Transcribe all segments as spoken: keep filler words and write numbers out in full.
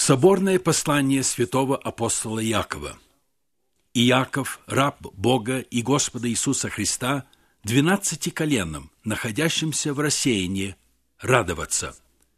Соборное послание святого апостола Иакова. Иаков, раб Бога и Господа Иисуса Христа, двенадцати коленам, находящимся в рассеянии, радоваться.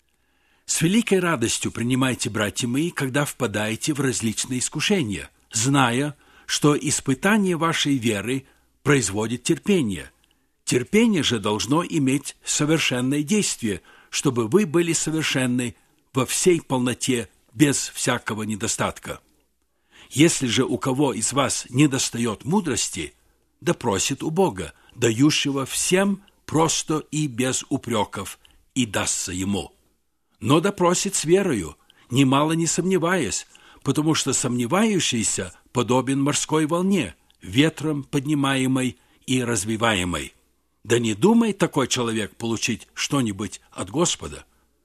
С великой радостью принимайте, братья мои, когда впадаете в различные искушения, зная, что испытание вашей веры производит терпение. Терпение же должно иметь совершенное действие, чтобы вы были совершенны во всей полноте, без всякого недостатка. Если же у кого из вас недостает мудрости, да просит у Бога, дающего всем просто и без упреков, и дастся ему. Но да просит с верою, немало не сомневаясь, потому что сомневающийся подобен морской волне, ветром поднимаемой и развиваемой. Да не думай такой человек получить что-нибудь от Господа.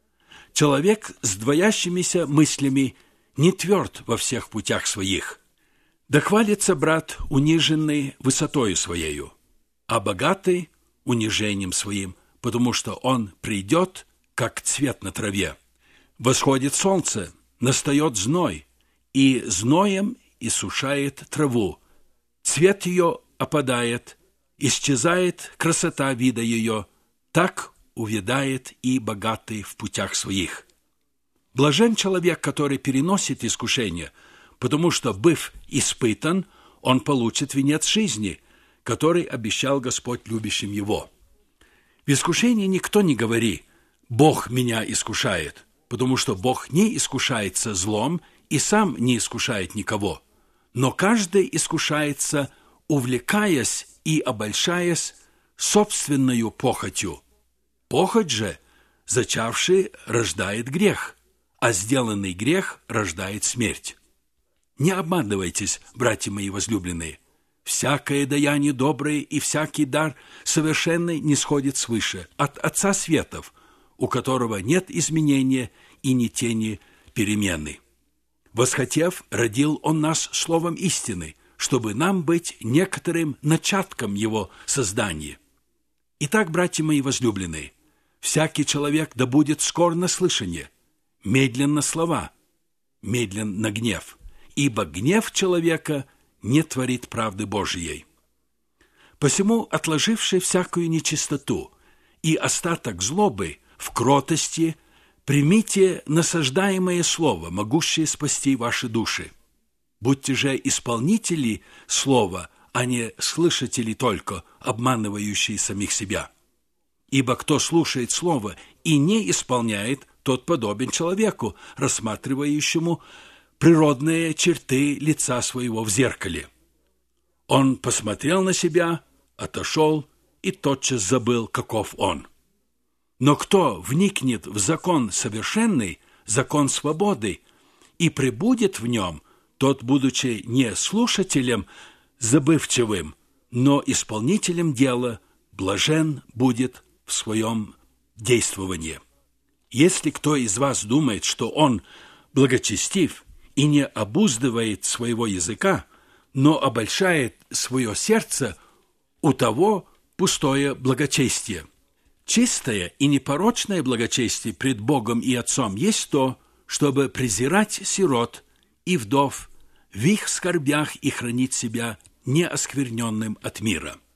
Человек с двоящимися мыслями не тверд во всех путях своих. Да хвалится брат униженный высотою своею, а богатый унижением своим, потому что он придет, как цвет на траве. Восходит солнце, настает зной, и зноем иссушает траву. Цвет ее опадает, исчезает красота вида ее, так увядает и богатый в путях своих. Блажен человек, который переносит искушение, потому что, быв испытан, он получит венец жизни, который обещал Господь любящим его. В искушении никто не говори: «Бог меня искушает», потому что Бог не искушается злом и сам не искушает никого. Но каждый искушается, увлекаясь и обольщаясь собственною похотью. Похоть же, зачавший, рождает грех, а сделанный грех рождает смерть. Не обманывайтесь, братья мои возлюбленные. Всякое даяние доброе и всякий дар совершенный нисходит свыше, от Отца Светов, у которого нет изменения и ни тени перемены. Восхотев, родил Он нас словом истины, чтобы нам быть некоторым начатком Его создания. Итак, братья мои возлюбленные, всякий человек да будет скор на слышание, медлен на слова, медлен на гнев, ибо гнев человека не творит правды Божией. Посему, отложивши всякую нечистоту и остаток злобы, в кротости примите насаждаемое слово, могущее спасти ваши души. Будьте же исполнители слова, а не слышатели только, обманывающие самих себя. Ибо кто слушает слово и не исполняет, тот подобен человеку, рассматривающему природные черты лица своего в зеркале. Он посмотрел на себя, отошел и тотчас забыл, каков он. Но кто вникнет в закон совершенный, закон свободы, и пребудет в нем, тот, будучи не слушателем забывчивым, но исполнителем дела, блажен будет в своем действовании. Если кто из вас думает, что он благочестив и не обуздывает своего языка, но обольщает свое сердце, у того пустое благочестие. Чистое и непорочное благочестие пред Богом и Отцом есть то, чтобы презирать сирот и вдов в их скорбях и хранить себя неоскверненным от мира.